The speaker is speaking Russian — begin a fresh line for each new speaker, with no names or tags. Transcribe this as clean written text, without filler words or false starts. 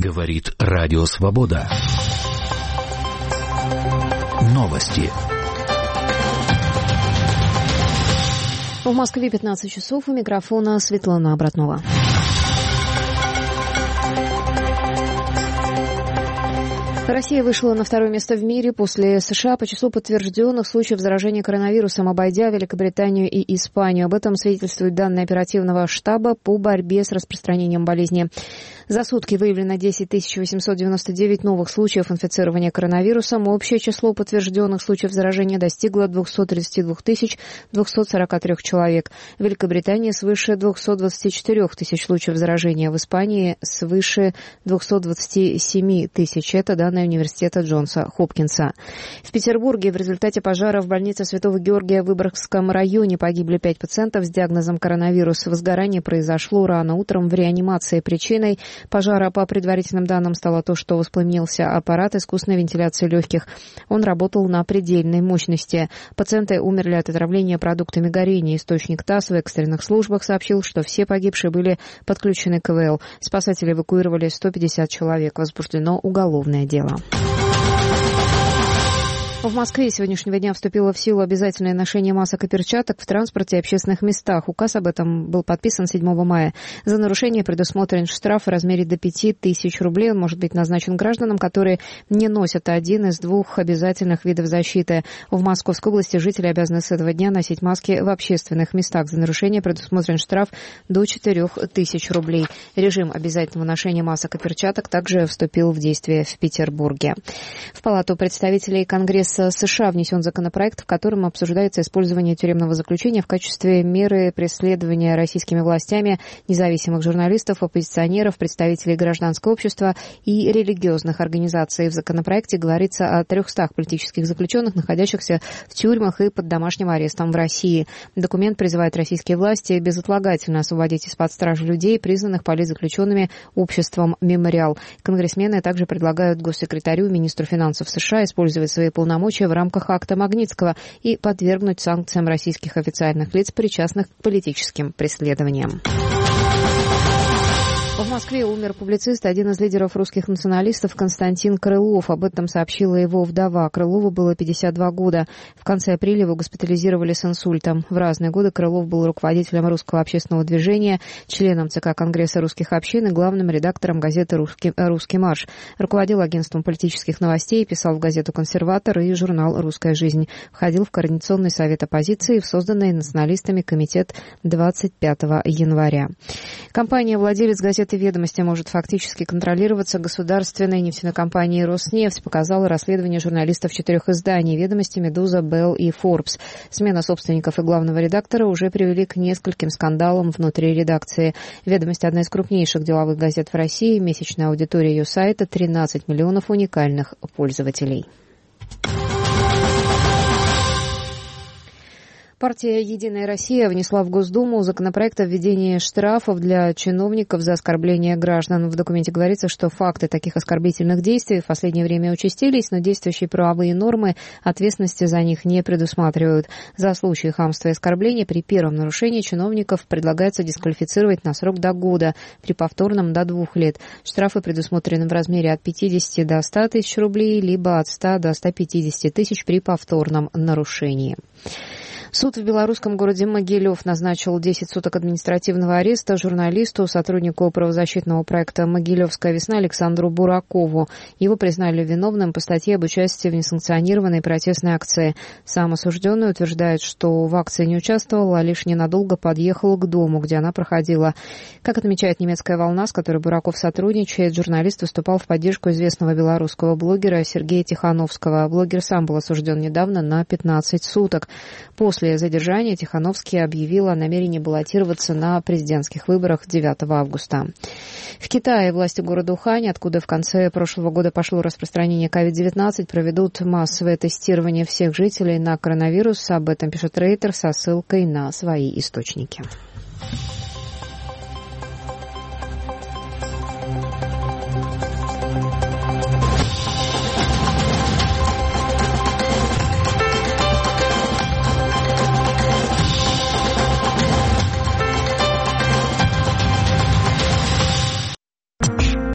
Говорит Радио Свобода. Новости.
В Москве 15 часов. У микрофона Светлана Обратнова. Россия вышла на второе место в мире после США по числу подтвержденных случаев заражения коронавирусом, обойдя Великобританию и Испанию. Об этом свидетельствуют данные оперативного штаба по борьбе с распространением болезни. За сутки выявлено 10 899 новых случаев инфицирования коронавирусом. Общее число подтвержденных случаев заражения достигло 232 243 человек. В Великобритании свыше 224 тысяч случаев заражения. В Испании свыше 227 тысяч. Это данные университета Джонса Хопкинса. В Петербурге в результате пожара в больнице Святого Георгия в Выборгском районе погибли 5 пациентов с диагнозом коронавирус. Возгорание произошло рано утром в реанимации. Причиной пожара, по предварительным данным, стало то, что воспламенился аппарат искусственной вентиляции легких. Он работал на предельной мощности. Пациенты умерли от отравления продуктами горения. Источник ТАСС в экстренных службах сообщил, что все погибшие были подключены к ИВЛ. Спасатели эвакуировали 150 человек. Возбуждено уголовное дело. В Москве с сегодняшнего дня вступило в силу обязательное ношение масок и перчаток в транспорте и общественных местах. Указ об этом был подписан 7 мая. За нарушение предусмотрен штраф в размере до 5000 рублей. Он может быть назначен гражданам, которые не носят один из двух обязательных видов защиты. В Московской области жители обязаны с этого дня носить маски в общественных местах. За нарушение предусмотрен штраф до 4000 рублей. Режим обязательного ношения масок и перчаток также вступил в действие в Петербурге. В Палату представителей Конгресса США внесен законопроект, в котором обсуждается использование тюремного заключения в качестве меры преследования российскими властями независимых журналистов, оппозиционеров, представителей гражданского общества и религиозных организаций. В законопроекте говорится о 300 политических заключенных, находящихся в тюрьмах и под домашним арестом в России. Документ призывает российские власти безотлагательно освободить из-под стражи людей, признанных политзаключенными обществом «Мемориал». Конгрессмены также предлагают госсекретарю и министру финансов США использовать свои полномочия в рамках акта Магнитского и подвергнуть санкциям российских официальных лиц, причастных к политическим преследованиям. В Москве умер публицист, один из лидеров русских националистов Константин Крылов. Об этом сообщила его вдова. Крылову было 52 года. В конце апреля его госпитализировали с инсультом. В разные годы Крылов был руководителем русского общественного движения, членом ЦК Конгресса русских общин и главным редактором газеты «Русский марш». Руководил агентством политических новостей, писал в газету «Консерватор» и журнал «Русская жизнь». Входил в Координационный совет оппозиции и в созданный националистами комитет 25 января. Компания-владелец газеты «Ведомости» может фактически контролироваться государственной нефтяной компанией «Роснефть», показало расследование журналистов 4 изданий «Ведомости», «Медуза», «Белл» и «Форбс». Смена собственников и главного редактора уже привели к нескольким скандалам внутри редакции. «Ведомость» — одна из крупнейших деловых газет в России. Месячная аудитория ее сайта — 13 миллионов уникальных пользователей. Партия «Единая Россия» внесла в Госдуму законопроект о введении штрафов для чиновников за оскорбление граждан. В документе говорится, что факты таких оскорбительных действий в последнее время участились, но действующие правовые нормы ответственности за них не предусматривают. За случаи хамства и оскорбления при первом нарушении чиновников предлагается дисквалифицировать на срок до года, при повторном до 2 лет. Штрафы предусмотрены в размере от 50 до 100 тысяч рублей, либо от 100 до 150 тысяч при повторном нарушении. Суд в белорусском городе Могилев назначил 10 суток административного ареста журналисту, сотруднику правозащитного проекта «Могилевская весна» Александру Буракову. Его признали виновным по статье об участии в несанкционированной протестной акции. Сам осужденный утверждает, что в акции не участвовал, а лишь ненадолго подъехал к дому, где она проходила. Как отмечает «Немецкая волна», с которой Бураков сотрудничает, журналист выступал в поддержку известного белорусского блогера Сергея Тихановского. Блогер сам был осужден недавно на 15 суток. После задержания Тихановский объявил о намерении баллотироваться на президентских выборах 9 августа. В Китае власти города Ухань, откуда в конце прошлого года пошло распространение COVID-19, проведут массовое тестирование всех жителей на коронавирус. Об этом пишет Рейтер со ссылкой на свои источники.